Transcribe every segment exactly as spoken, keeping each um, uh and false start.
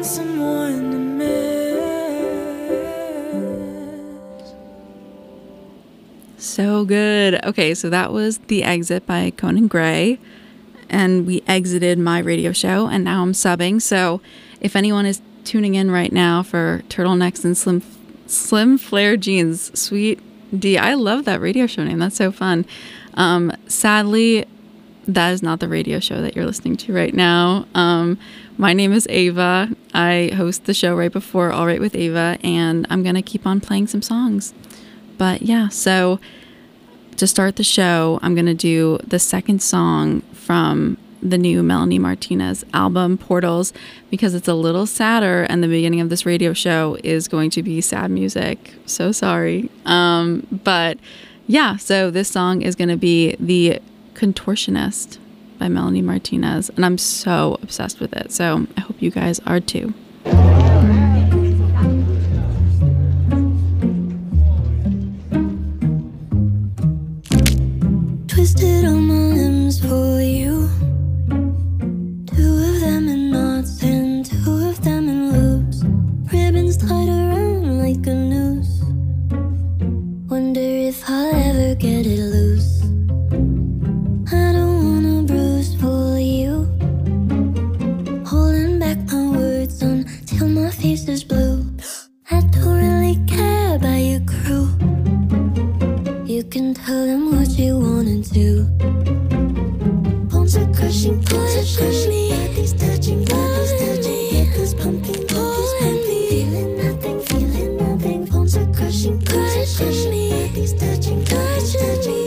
someone to miss. So good. Okay, so that was The Exit by Conan Gray. And we exited my radio show, and now I'm subbing. So if anyone is tuning in right now for Turtlenecks and Slim Slim Flare Jeans, Sweet D, I love that radio show name. That's so fun. Um, sadly, that is not the radio show that you're listening to right now. Um, my name is Ava. I host the show right before All Right with Ava, and I'm going to keep on playing some songs. But yeah, so to start the show, I'm going to do the second song from the new Melanie Martinez album, Portals, because it's a little sadder, and the beginning of this radio show is going to be sad music. So sorry. Um, but yeah, so this song is going to be The Contortionist by Melanie Martinez, and I'm so obsessed with it. So I hope you guys are too. Twisted on my limbs for you. Two of them in knots and two of them in loops. Ribbons tied around like a noose. Wonder if I'll ever get it loose. I don't wanna bruise for you. Holding back my words until my face is blue. I don't really care about your crew. You can tell them what you wanted to. Bones are crushing, bones are crushing me. Bodies touching, bodies touching. Head's pumping, bodies pumping. Feeling nothing, feeling nothing. Bones are crushing, bones are crushing me. Bodies touching, bodies touching.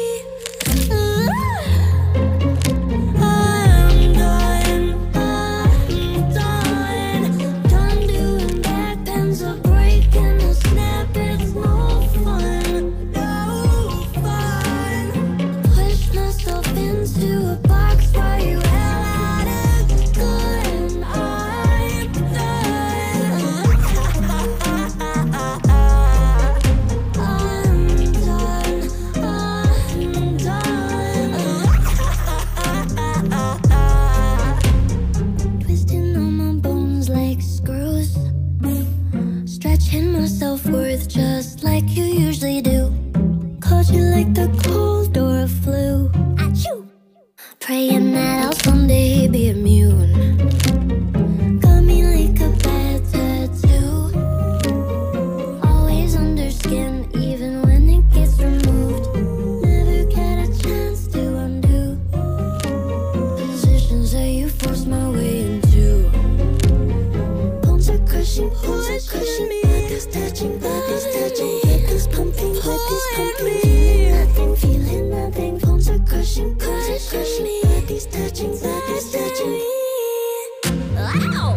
Self-worth just like you usually do. Caught you like the cold or a flu. Achoo! Praying that I'll someday be immune. Got me like a bad tattoo. Always under skin even when it gets removed. Never get a chance to undo positions that you forced my way into. Bones are crushing, bones are crushing me. Bodies touching, bodies touching. Head's pumping, bodies pumping. Feeling nothing, feeling nothing. Bones are crushing, bones are crushing me. Bodies touching, bodies touching me. Wow!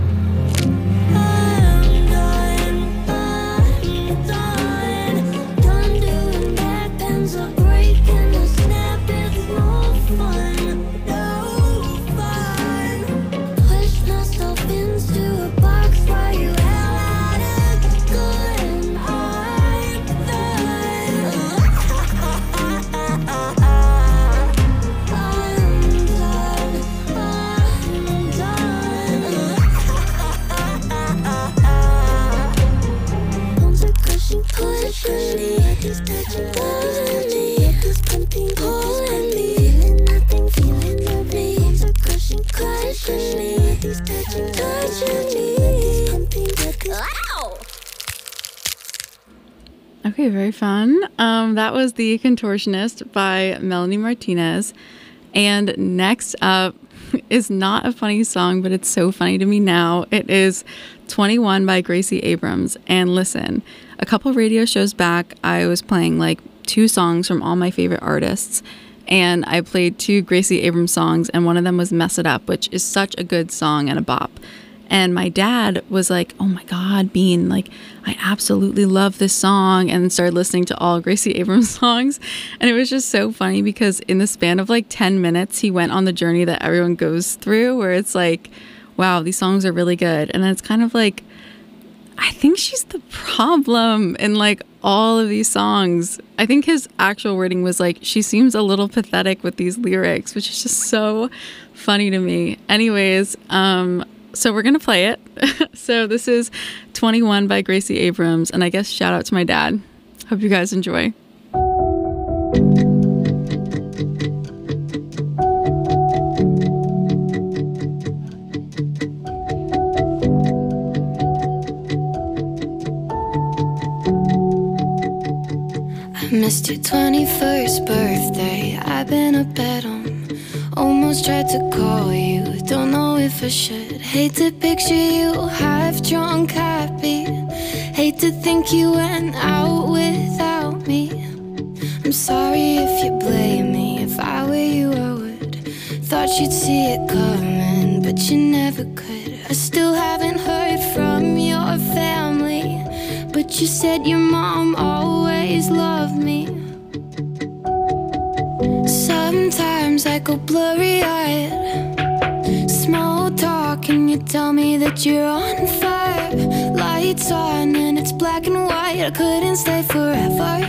Okay, very fun. Um, that was The Contortionist by Melanie Martinez. And next up is not a funny song, but it's so funny to me now. It is twenty-one by Gracie Abrams. And listen, a couple radio shows back, I was playing like two songs from all my favorite artists. And I played two Gracie Abrams songs, and one of them was Mess It Up, which is such a good song and a bop. And my dad was like, oh my God, Bean, like, I absolutely love this song, and started listening to all Gracie Abrams songs. And it was just so funny because in the span of like ten minutes, he went on the journey that everyone goes through where it's like, wow, these songs are really good. And then it's kind of like, I think she's the problem in like all of these songs. I think his actual wording was like, she seems a little pathetic with these lyrics, which is just so funny to me. Anyways, um, so we're going to play it. So this is twenty-one by Gracie Abrams. And I guess shout out to my dad. Hope you guys enjoy. I missed your twenty-first birthday. I've been a bed on. Almost tried to call you. Don't know if I should. Hate to picture you half drunk, happy. Hate to think you went out without me. I'm sorry if you blame me. If I were you, I would. Thought you'd see it coming, but you never could. I still haven't heard from your family, but you said your mom always loved me. Sometimes I go blurry-eyed. Small talk and you tell me that you're on fire. Lights on and it's black and white. I couldn't stay forever.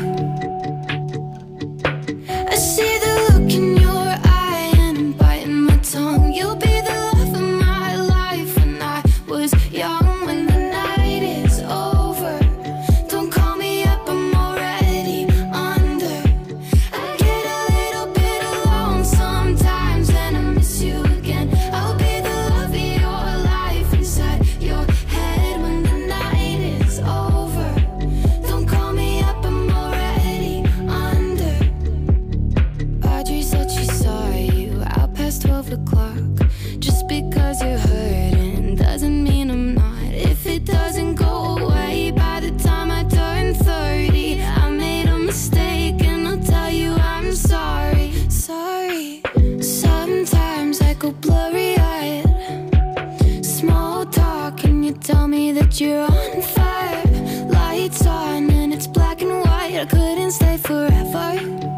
I see the look in your eye and I'm biting my tongue. You'll be the love of my life when I was young. When the night is over, don't call me up, I'm already under. I get a little bit alone sometimes and I miss you again. I'll be the love of your life inside your head when the night is over. Don't call me up, I'm already under. Audrey said she saw you out past twelve o'clock. Just because you're hurting doesn't mean I'm not. If it doesn't go away by the time I turn thirty, I made a mistake and I'll tell you I'm sorry. Sorry. Sometimes I go blurry-eyed. Small talk and you tell me that you're on fire. Lights on and it's black and white. I couldn't stay forever.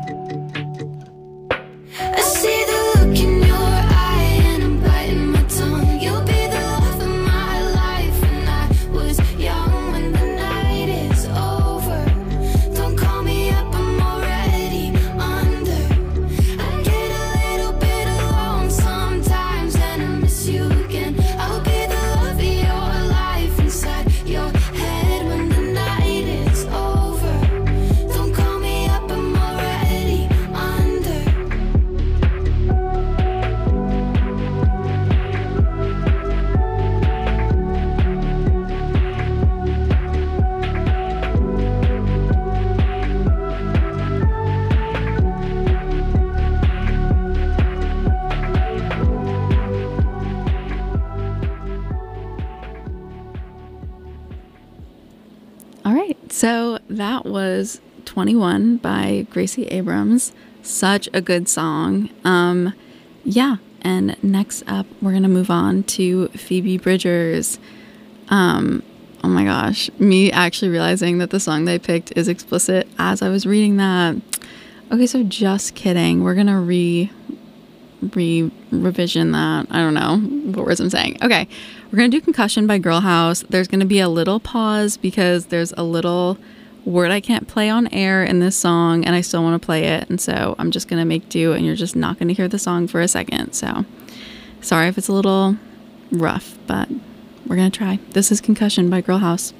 I see the look in your eye and I'm biting my tongue. You'll be the love of my life when I was young. When the night is over, don't call me up, I'm already under. I get a little bit alone sometimes and I miss you again. I'll be the love of your life inside your head when the night is over. Don't call me up, I'm already under. All right, so that was twenty-one by Gracie Abrams. Such a good song. Um, yeah, and next up, we're going to move on to Phoebe Bridgers. Um, oh my gosh, me actually realizing that the song they picked is explicit as I was reading that. Okay, so just kidding. We're going to re... re revision that. I don't know what words I'm saying. Okay, we're gonna do Concussion by Girl House. There's gonna be a little pause because there's a little word I can't play on air in this song and I still want to play it, and so I'm just gonna make do and you're just not gonna hear the song for a second. So sorry if it's a little rough, but we're gonna try. This is Concussion by Girl House.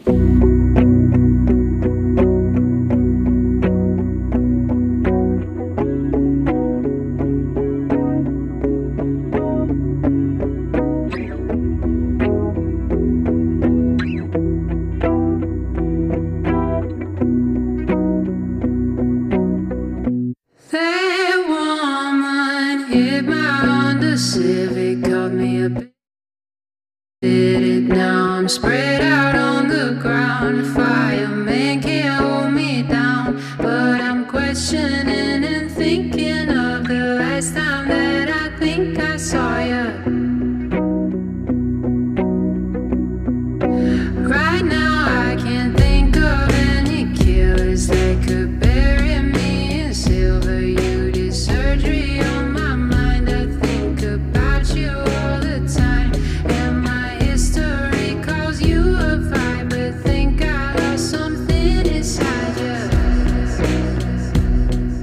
That woman hit my Honda Civic, caught me a bit. Did it now? I'm spread out on the ground. A fireman can't hold me down, but I'm questioning and thinking of the last time that I think I saw you. Right now I can't think of any killers that could bury me in silver. You did surgery on my mind. I think about you all the time, and my history calls you a vibe, but think I lost something inside you.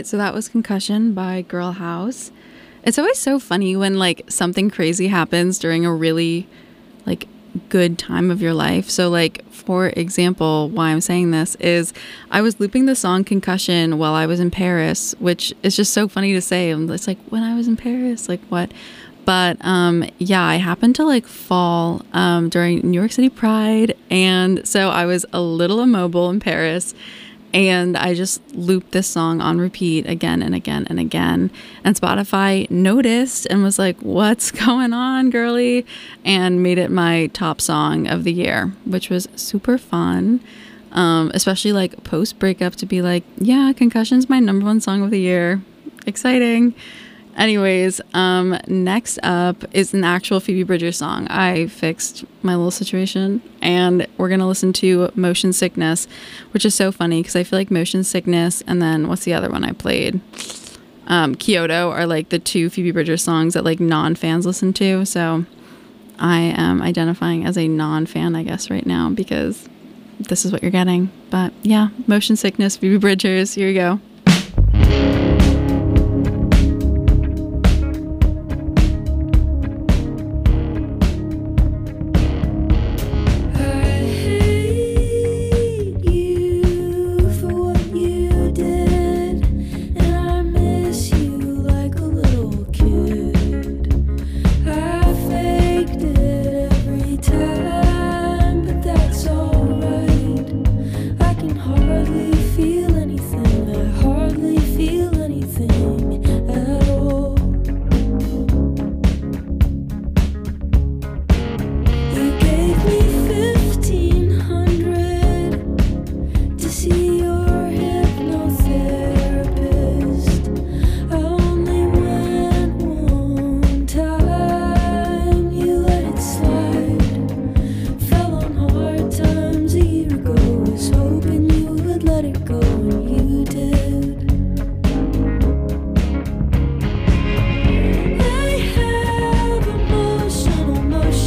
right, so that was Concussion by Girl House. It's always so funny when like something crazy happens during a really like good time of your life. So like, for example, why I'm saying this is I was looping the song Concussion while I was in Paris, which is just so funny to say. It's like, when I was in Paris, like what? But um, yeah, I happened to like fall um, during New York City Pride. And so I was a little immobile in Paris. And I just looped this song on repeat again and again and again. And Spotify noticed and was like, what's going on, girly? And made it my top song of the year, which was super fun. Um, especially like post breakup to be like, yeah, Concussion's my number one song of the year. Exciting. Anyways, um, next up is an actual Phoebe Bridgers song. I fixed my little situation, and we're going to listen to Motion Sickness, which is so funny because I feel like Motion Sickness and then what's the other one I played? Um, Kyoto are like the two Phoebe Bridgers songs that like non-fans listen to. So I am identifying as a non-fan, I guess, right now because this is what you're getting. But yeah, Motion Sickness, Phoebe Bridgers, here you go.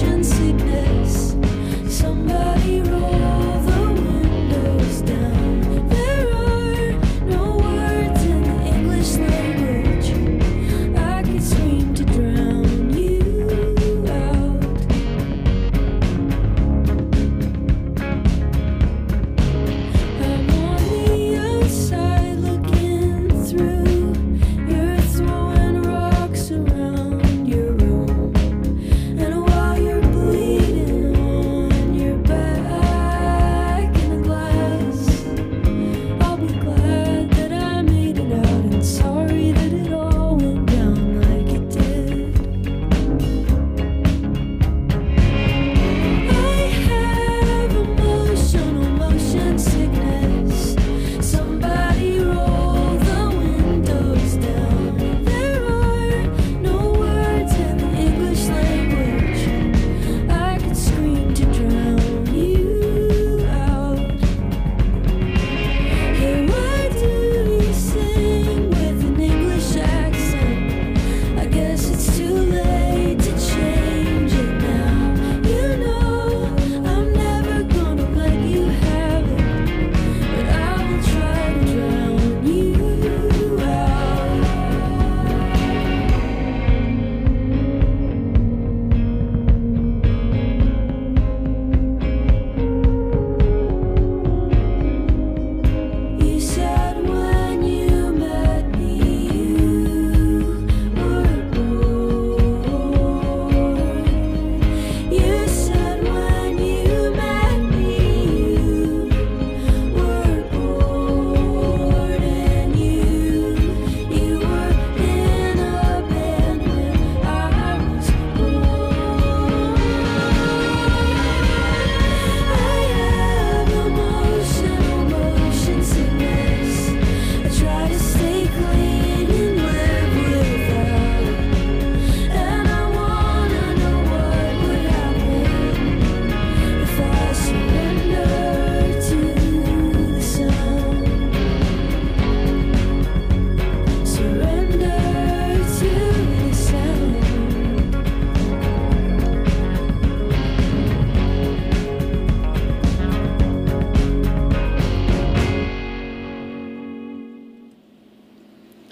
Somebody roll the windows down.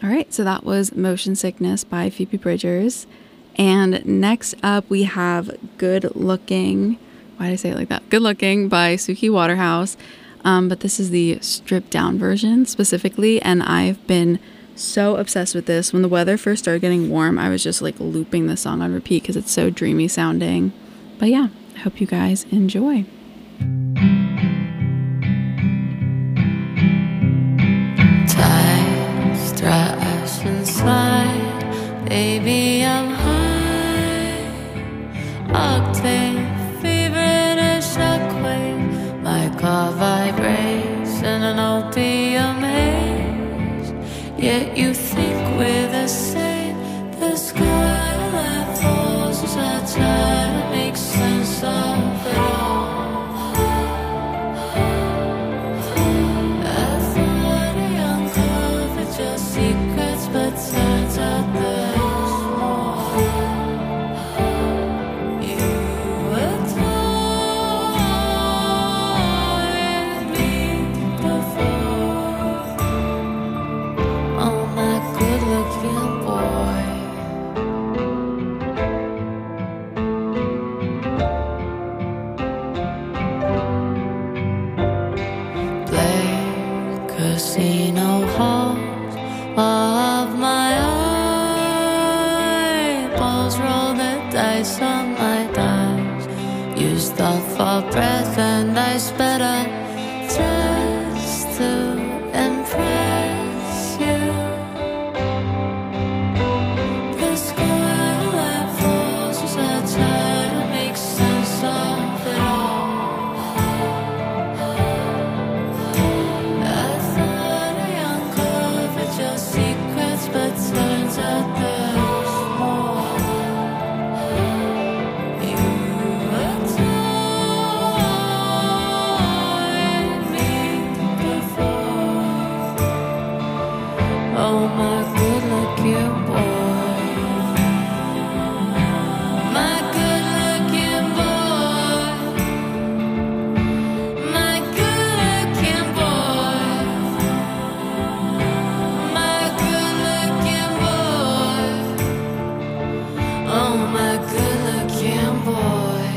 All right, so that was Motion Sickness by Phoebe Bridgers. And next up, we have Good Looking. Why did I say it like that? Good Looking by Suki Waterhouse. Um, but this is the stripped down version specifically. And I've been so obsessed with this. When the weather first started getting warm, I was just like looping the song on repeat because it's so dreamy sounding. But yeah, I hope you guys enjoy. Trash inside, baby, I'm high. Octane, fever in a shockwave. My car vibrates in an opium haze. Yet you think we're the same. The sky that falls as I try to make sense of it all. Secrets, but turns out there's more. You adored me before. Oh, my good-looking boy. Black casino hall of my eyeballs, roll the dice on my dice. You stop for breath and I sped up just to impress you. The sky that falls as I try to make sense of it all. Secrets, but turns out there's more. You adored me before. Oh, my good-looking boy. My good-looking boy. My good-looking boy. Oh, my good-looking boy.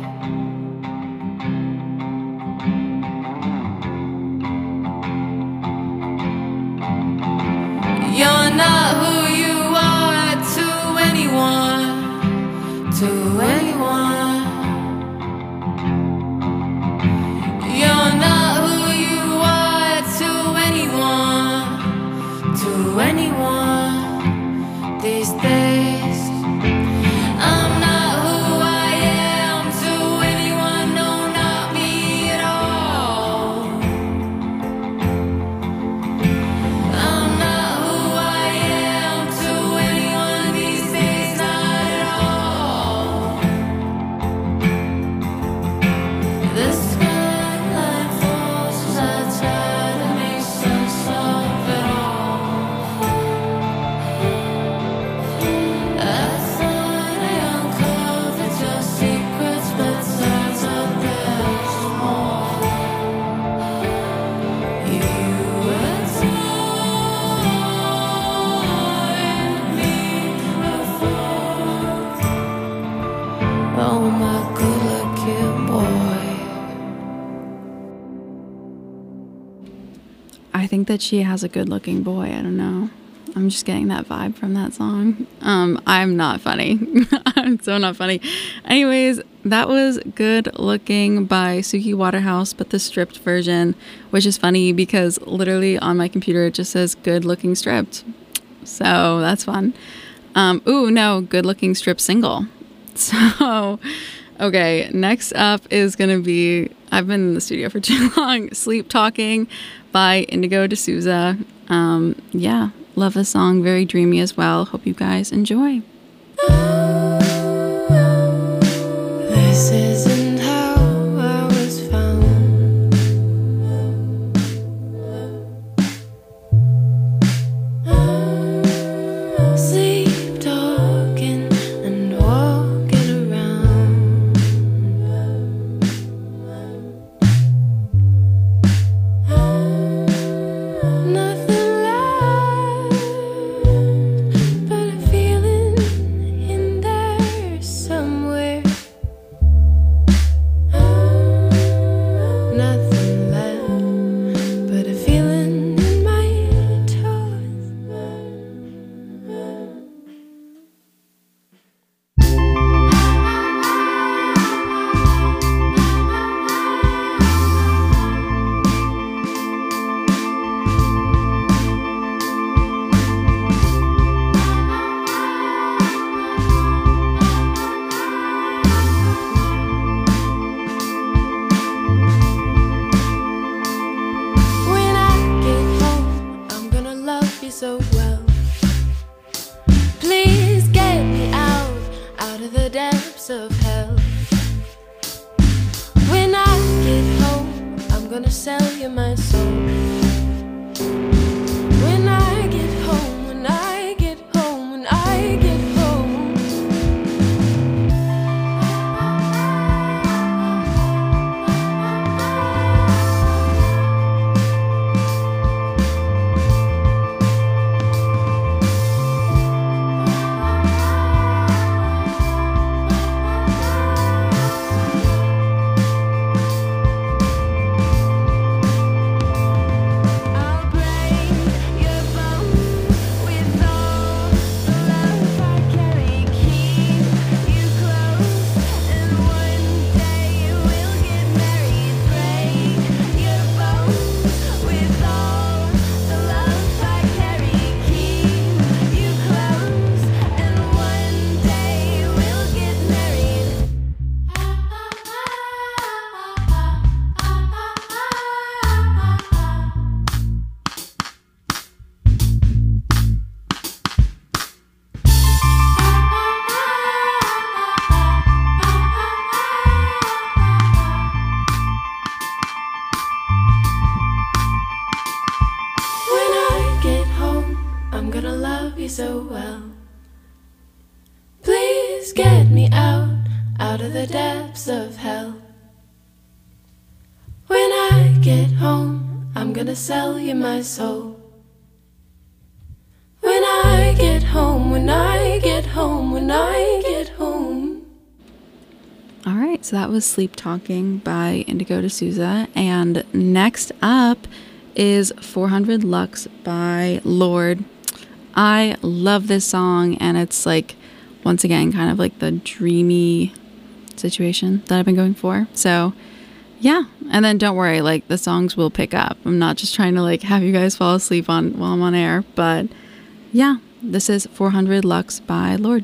You're not who you are to anyone, to anyone. You're not who you are to anyone, to anyone these days. I'm not who I am to anyone, no, not me at all. I'm not who I am to anyone these days, not at all. The skyline falls as I try to make sense of it all. I thought I uncovered your secrets, but turns out there's more. You adored me before. Oh, my good-looking boy. I think that she has a good looking boy. I don't know. I'm just getting that vibe from that song. Um, I'm not funny. I'm so not funny. Anyways, that was Good Looking by Suki Waterhouse, but the stripped version, which is funny because literally on my computer it just says Good Looking Stripped. So that's fun. Um, ooh, no, Good Looking Strip Single. So, okay, next up is going to be, I've been in the studio for too long, Sleep Talking by Indigo D'Souza. Um, yeah, love the song, very dreamy as well. Hope you guys enjoy. This isn't how I was found. Sleep talking and walking around. Nothing left gonna sell you my soul. When I get home, when I get home, when I get home. So well, please get me out, out of the depths of hell. When I get home, I'm gonna sell you my soul. When I get home, when I get home, when I get home. All right, so that was Sleep Talking by Indigo D'Souza. And next up is four hundred Lux by Lorde. I love this song, and it's like, once again, kind of like the dreamy situation that I've been going for. So yeah, and then don't worry, like the songs will pick up. I'm not just trying to like have you guys fall asleep on while I'm on air, but yeah, this is four hundred Lux by Lorde.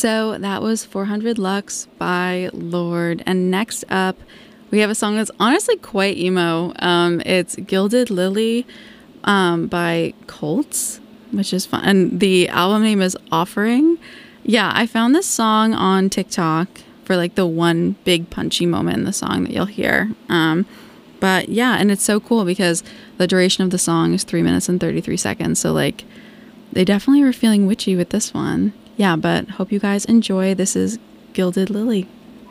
So that was four hundred Lux by Lorde. And next up, we have a song that's honestly quite emo. Um, it's Gilded Lily um, by Colts, which is fun. And the album name is Offering. Yeah, I found this song on TikTok for like the one big punchy moment in the song that you'll hear. Um, but yeah, and it's so cool because the duration of the song is three minutes and thirty-three seconds. So like they definitely were feeling witchy with this one. Yeah, but hope you guys enjoy. This is Gilded Lily.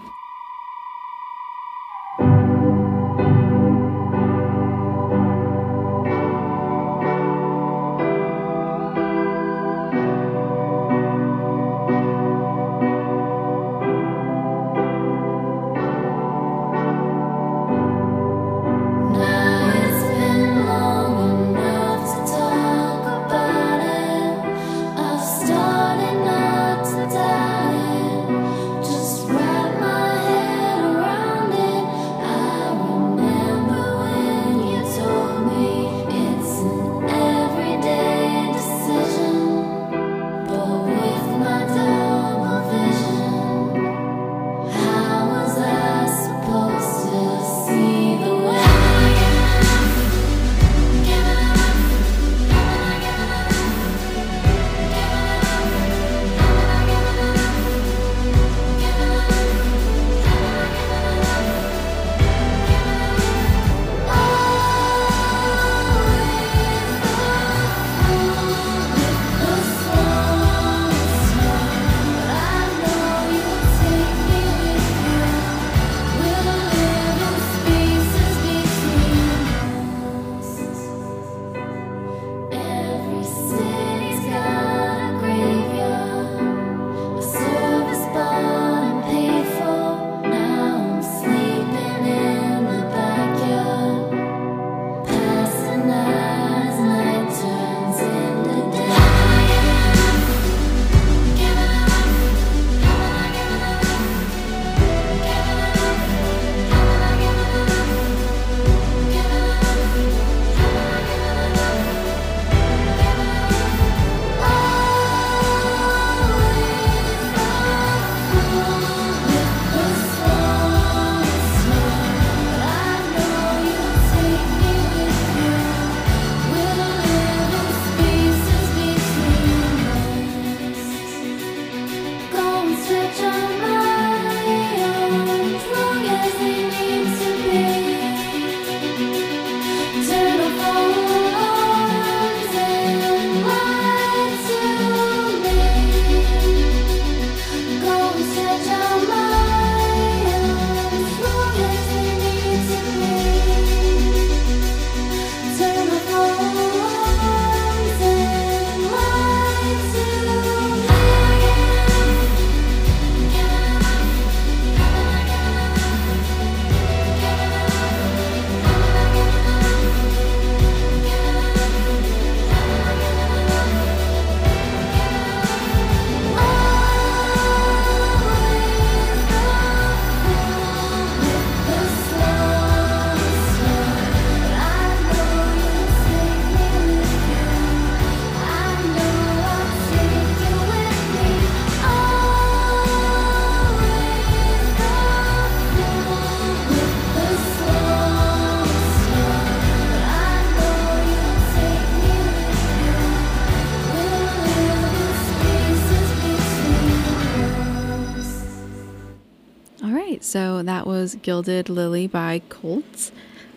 So that was Gilded Lily by Colts.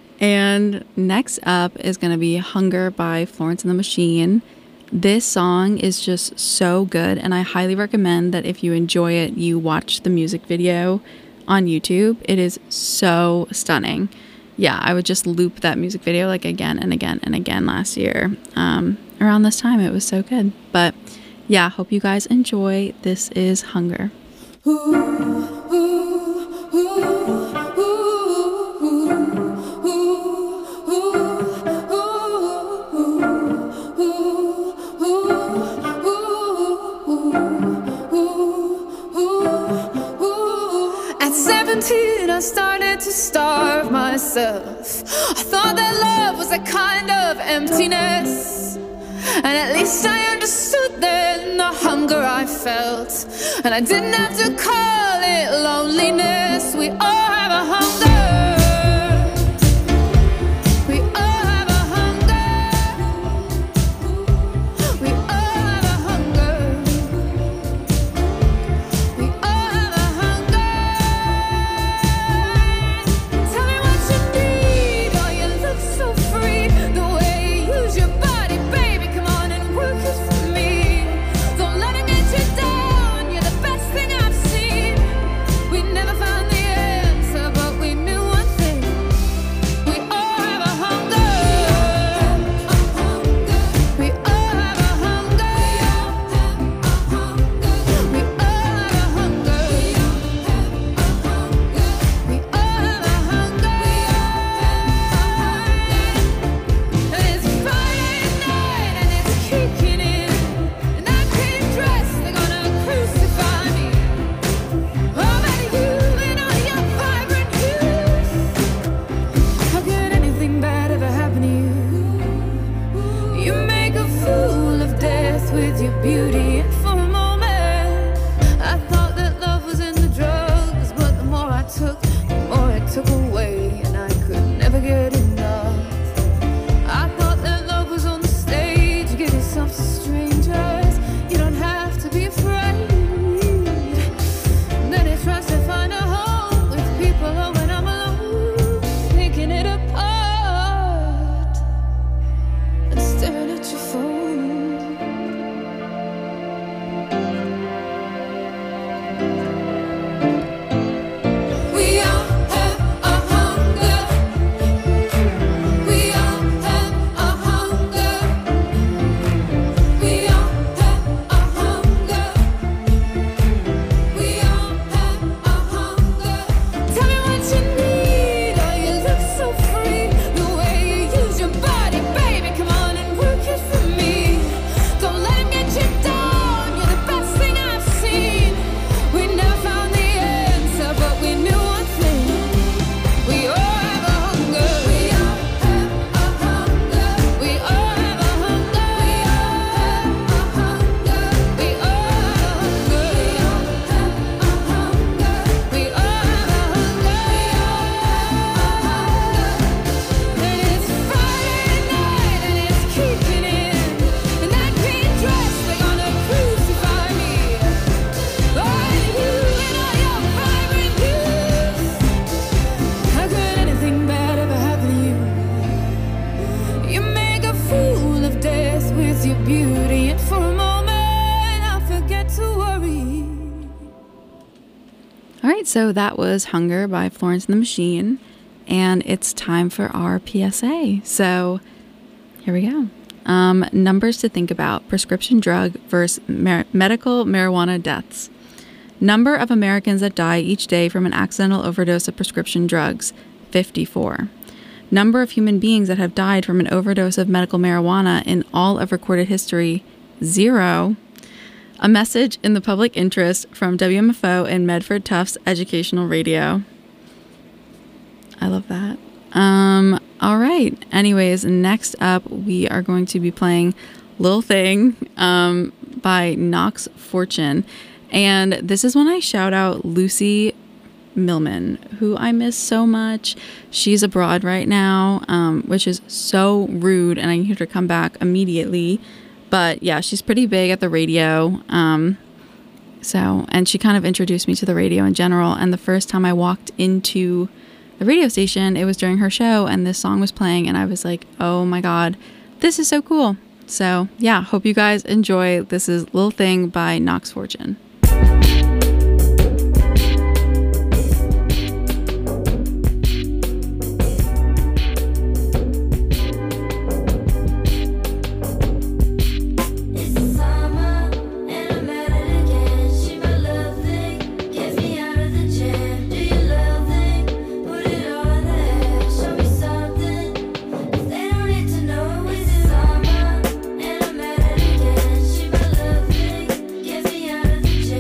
And next up is going to be Hunger by Florence and the Machine. This song is just so good, and I highly recommend that if you enjoy it, you watch the music video on YouTube. It is so stunning. Yeah, I would just loop that music video like again and again and again last year. Um, around this time, it was so good. But yeah, hope you guys enjoy. This is Hunger. Ooh, ooh, ooh. I started to starve myself. I thought that love was a kind of emptiness. And at least I understood then the hunger I felt. And I didn't have to call it loneliness. We all have a hunger. We all have a hunger. We all have a hunger. We all have a hunger. Tell me what you need. Oh, you look so free. The way you use your body, baby. Come on and work it for me. Don't let it get you down. You're the best thing I've seen. We never found the answer, but we knew one thing. We all have a hunger. We all have a hunger. We all have a hunger. We all have a hunger. And it's Friday night and it's kicking in. And I can't dress, they're gonna crucify me. Oh, baby, you and all your vibrant youth. How could anything bad ever happen to you? You make a fool of death with your beauty. And for a moment, I thought that love was in the drugs. But the more I took, the more it took away. And I could never get enough. I thought that love was on the stage. You give yourself to strangers. You don't have to be afraid. Then it tries to find a home with people. Oh, when I'm alone, picking it apart and staring at your phone. We all have a hunger. We all have a hunger. We all have a hunger. We all have a hunger. Tell me what you need. Oh, you look so free. The way you use your body, baby. Come on and work it for me. Don't let him get you down. You're the best thing I've seen. We never found the answer, but we knew one thing. We all have a hunger. We all have a hunger. We all have a hunger. We all have a hunger. We all have a hunger. We all have a hunger. And it's Friday night and it's kicking in. And I can't dress, they're gonna crucify me. Oh, and you and all your vibrant youth. How could anything bad ever happen to you? You make a fool of death with your beauty. And for a moment, I'll forget to worry. All right, so that was Hunger by Florence and the Machine, and it's time for our P S A. So here we go. Um, numbers to think about: prescription drug versus mar- medical marijuana deaths. Number of Americans that die each day from an accidental overdose of prescription drugs, fifty-four. Number of human beings that have died from an overdose of medical marijuana in all of recorded history, zero. A message in the public interest from W M F O and Medford Tufts Educational Radio. I love that. Um, all right. Anyways, next up, we are going to be playing Lil Thing um, by Knox Fortune. And this is when I shout out Lucy Millman, who I miss so much. She's abroad right now, um, which is so rude, and I need her to come back immediately. But yeah, she's pretty big at the radio. Um, so, and she kind of introduced me to the radio in general. And the first time I walked into the radio station, it was during her show, and this song was playing, and I was like, oh my God, this is so cool. So yeah, hope you guys enjoy. This is Lil Thing by Knox Fortune. Get me out of the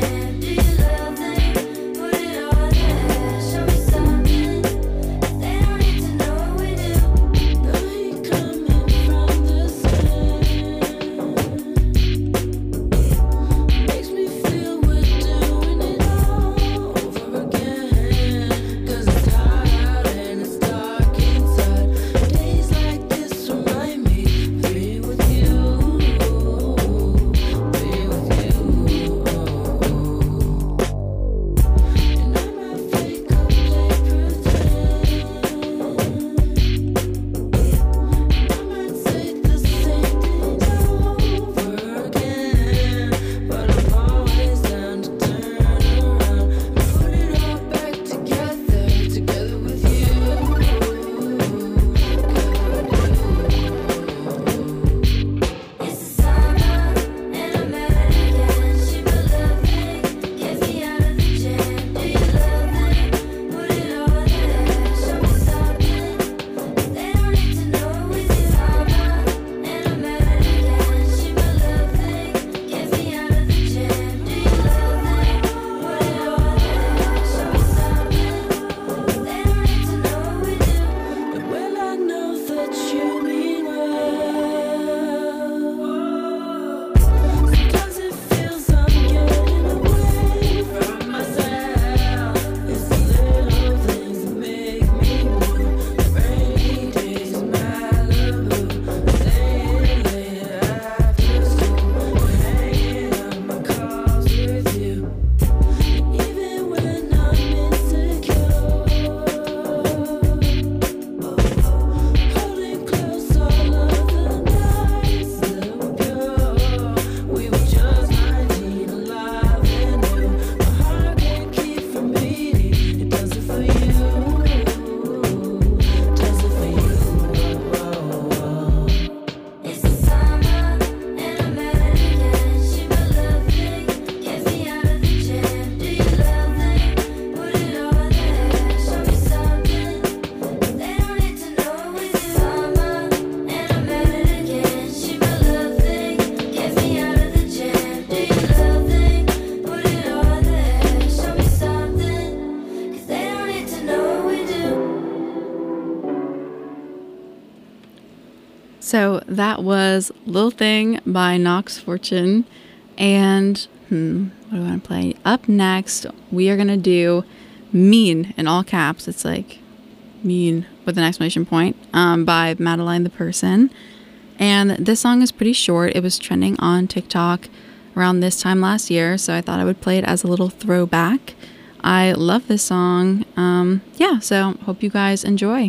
So that was Lil Thing by Nox Fortune. And hmm, what do I want to play? Up next, we are going to do Mean in all caps. It's like mean with an exclamation point, um, by Madeline the Person. And this song is pretty short. It was trending on TikTok around this time last year, so I thought I would play it as a little throwback. I love this song. Um, yeah, so hope you guys enjoy.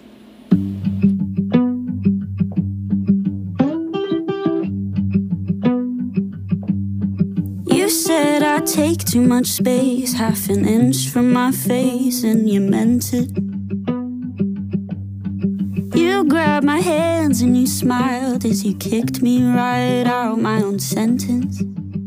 You said I take too much space, half an inch from my face, and you meant it. You grabbed my hands and you smiled as you kicked me right out my own sentence.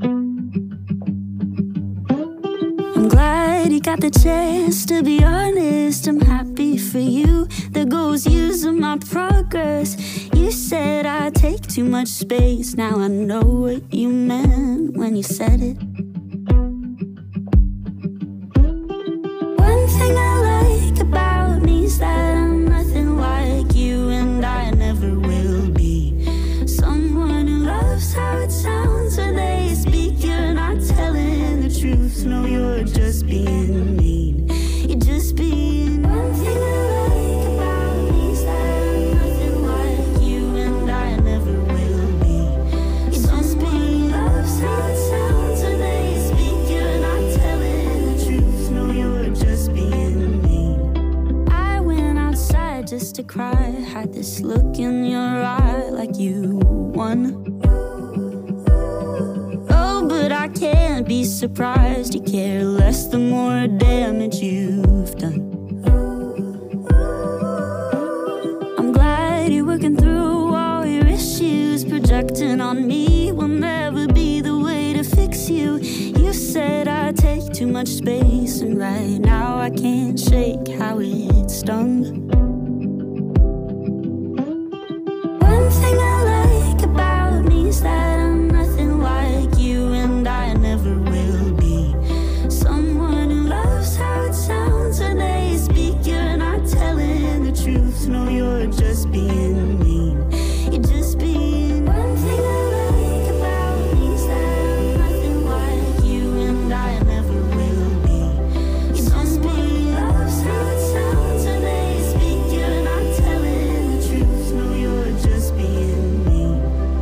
I'm glad you got the chance to be honest. I'm happy for you. There goes years of my progress. You said I take too much space. Now I know what you meant when you said it. One thing I like about me is that I'm nothing like you, and I never will be. Someone who loves how it sounds when they speak. You're not telling the truth. No, you're just being mean. You're just being. One thing I like about me is that I'm nothing like you, and I never will be. You're just being. Loves how it sounds when they speak. You're not telling the truth. No, you're just being mean. I went outside just to cry. Had this look in your eye like you won. But I can't be surprised. You care less the more damage you've done. I'm glad you're working through all your issues. Projecting on me will never be the way to fix you. You said I take too much space, and right now I can't shake how it stung. One thing I like about me is that I'm nothing like you, and I never will be. Someone who loves how it sounds when they speak. You're not telling the truth. No, you're just being mean. You're just being. One thing I like about me is that I'm nothing like you, and I never will be. You're just being. Loves how it sounds when they speak. You're not telling the truth. No, you're just being mean.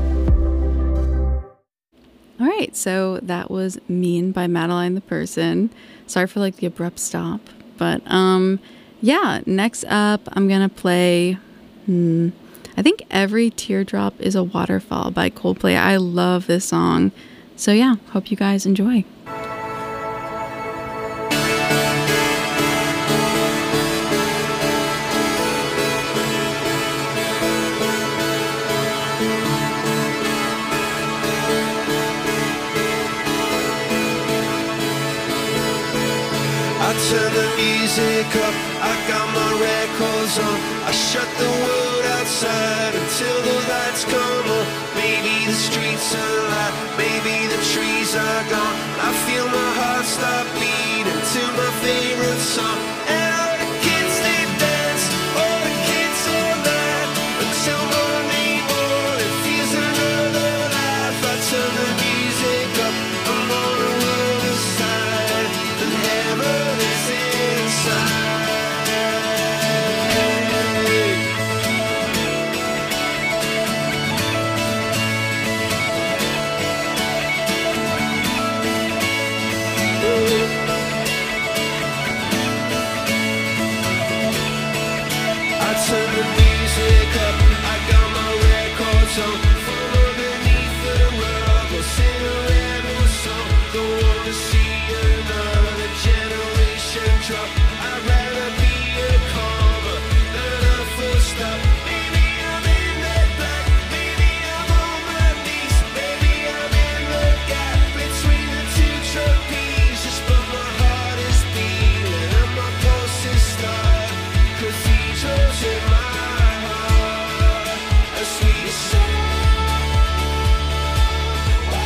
All right, so that was Mean by Madeline the Person. Sorry for like the abrupt stop, but um, yeah. Next up, I'm gonna play. Hmm, I think Every Teardrop is a Waterfall by Coldplay. I love this song, so yeah. Hope you guys enjoy. I turn the music up, I got my records on. I shut the world outside until the lights come on. Maybe the streets are alive, maybe the trees are gone. I feel my heart start beating to my favorite song. And all the kids they dance, all the kids all night, until morning morning feels another life. I turn the music up, I'm on the other side, and heaven is inside. I turn the music up, I got my records on. From underneath the rug, I'll sing a rebel song. Don't wanna see another generation drop. I'd rather be a comma than a full stop. Maybe I'm in the black, maybe I'm on my knees, maybe I'm in the gap between the two trapezes. But my heart is beating and my pulse is starting. Cathedrals in my heart, a sweet song.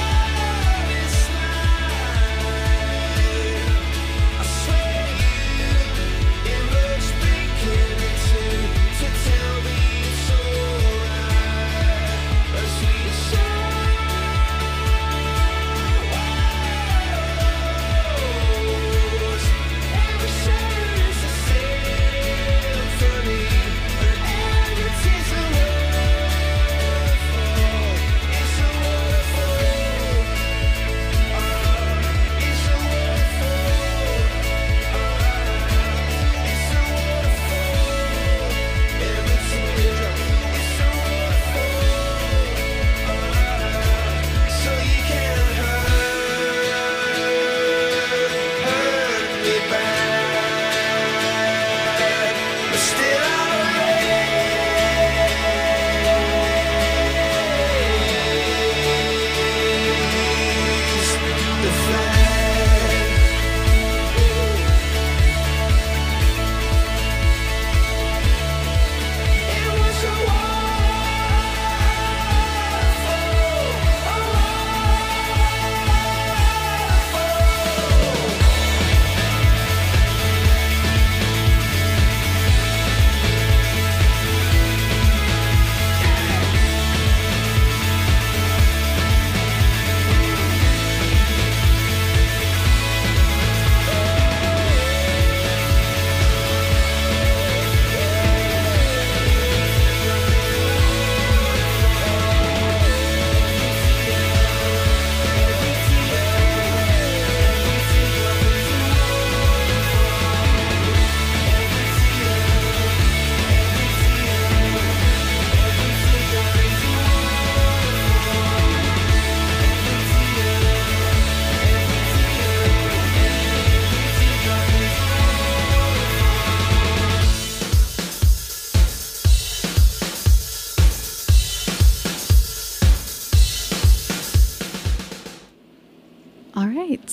What is life? I swear you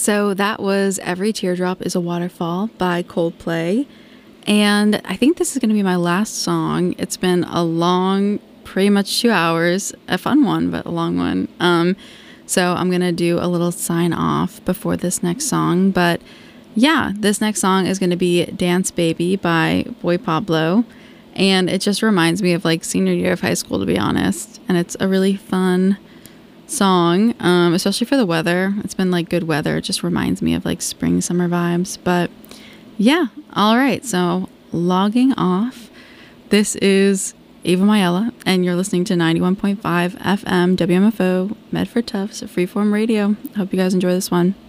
so that was Every Teardrop is a Waterfall by Coldplay. And I think this is going to be my last song. It's been a long, pretty much two hours, a fun one, but a long one. Um, so I'm going to do a little sign off before this next song. But yeah, this next song is going to be Dance Baby by Boy Pablo. And it just reminds me of like senior year of high school, to be honest. And it's a really fun song, um, especially for the weather. It's been like good weather. It just reminds me of like spring, summer vibes. But yeah, all right. So logging off. This is Ava Mayella, and you're listening to ninety-one point five F M W M F O Medford Tufts Freeform Radio. I hope you guys enjoy this one.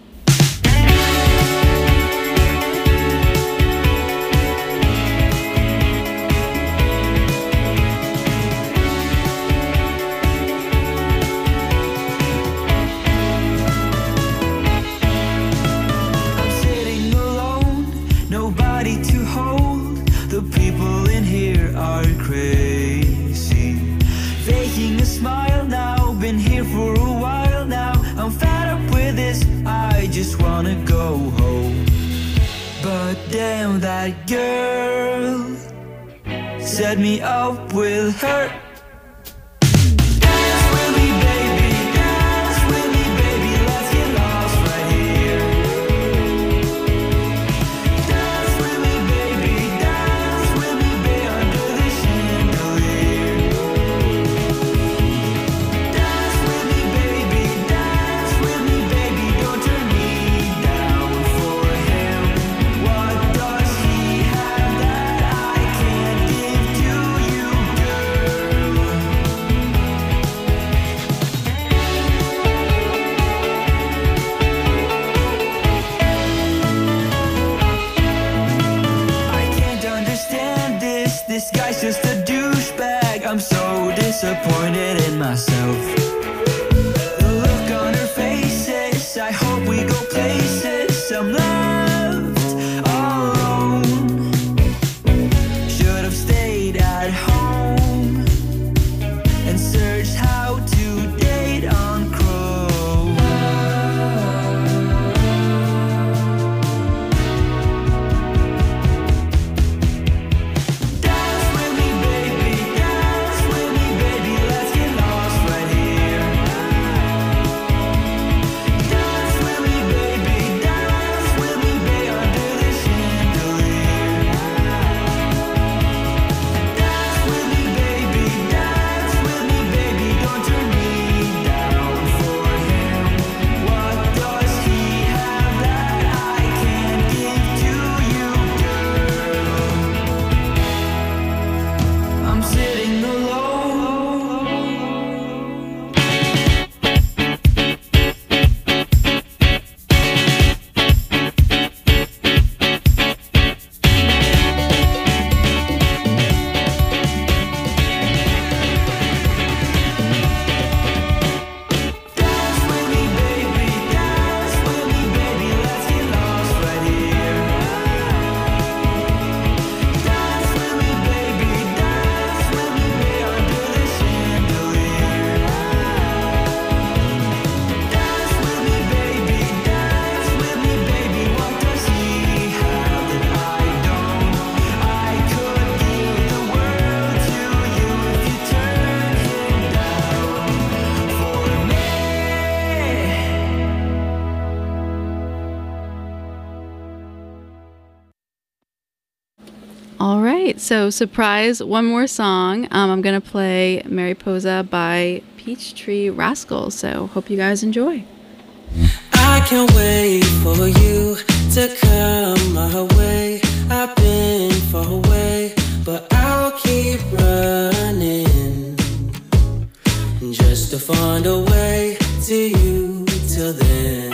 Just wanna go home, but damn, that girl set me up with her. Dance with me, baby, dance with me, baby, let's get lost right here. Dance with me, baby, dance with me, baby, under the chandelier. Dance with me, baby, dance with me, baby, don't turn me down for him. What does he have that I can't give to you, girl? I can't understand this. This guy's just a douchebag. I'm so disappointed in myself. The look on her faces, I hope we go places. I'm left all alone. Should have stayed at home and searched how to date on Chrome. Dance with me, baby, dance with me, baby, let's get lost right here. Dance with me, baby, dance with me, baby, under the chandelier. Dance with me, baby, dance with me, baby, don't turn me down for him. What does he have that I can't give to you, girl? I'm sitting alone. Dance with me, baby, dance with me, baby, let's get lost right here. Dance with me, baby, dance with me, baby, under the chandelier. Dance with me, baby, dance with me, baby, what does he have that I don't? I could give the world to you if you turn him down for me. All right, so surprise, one more song. Um, I'm going to play Mariposa by Peachtree Rascals, so hope you guys enjoy. I can't wait for you to come my way. I've been far away, but I'll keep running just to find a way to you till then.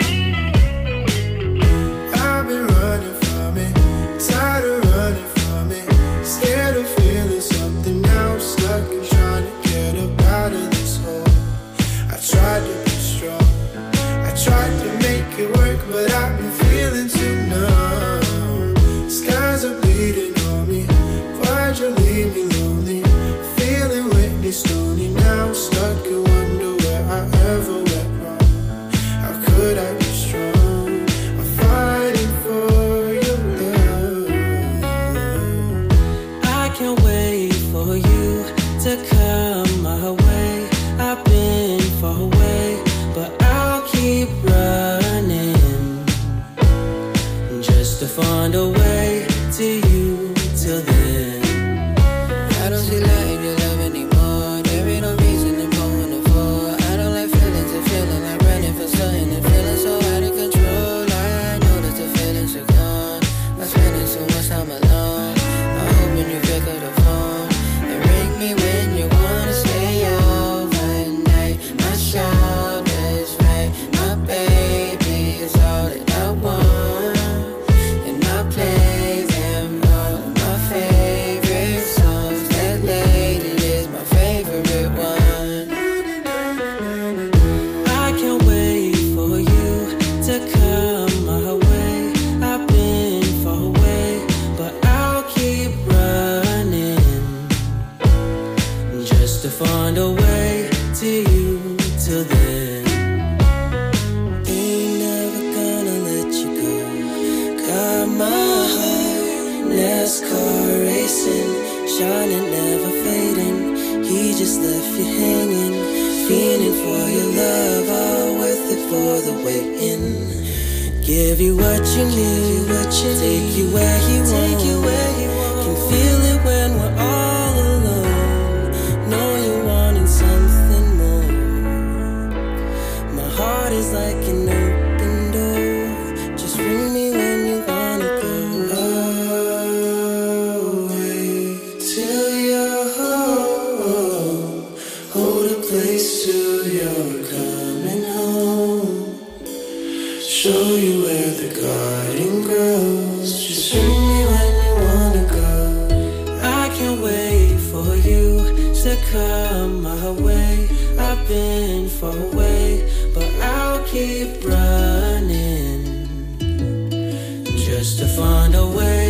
I've been running from it, tired of running from it, scared of feeling something now, stuck and trying to get up out of this hole. I tried to be strong, I tried to make it work, but I've been feeling too numb. Skies are bleeding on me, why'd you leave me lonely? Feeling Whitney Stoney now, stuck and wonder where I ever went wrong. How could I be strong? shining, never fading. He just left you hanging, feeling for your love, all worth it for the waiting. Give you what you need, what you take you where he take you where he wants. Can feel it when we're all alone. Know you wanting something more. My heart is like an open door. Just ring me when you wanna go. Oh, wait till you're home. Hold a place till you're coming home. Show you where the garden grows. Just ring me when you wanna go. I can't wait for you to come my way. I've been far away, but I'll keep running just to find a way.